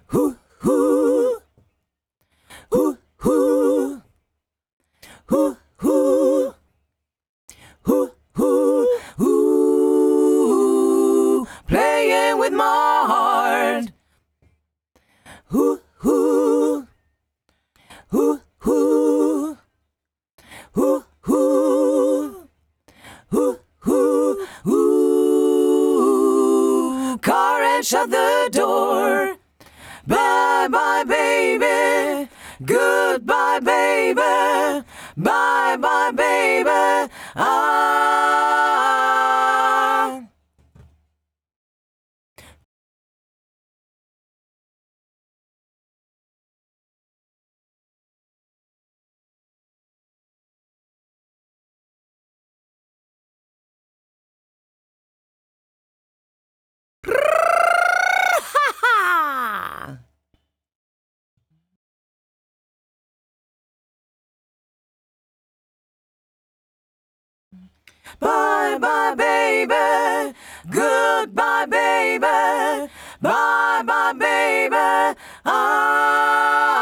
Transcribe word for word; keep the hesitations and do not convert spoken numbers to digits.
Hoo, hoo. Hoo, hoo. Hoo, hoo. Hoo, hoo. Hoo. Playing with my heart. Hoo, hoo. Hoo, hoo. Hoo, hoo. Hoo, hoo. Hoo. Car and shut the door. Bye bye baby, goodbye baby, bye bye baby. Ah. Bye bye baby, goodbye baby, bye bye baby. Ah.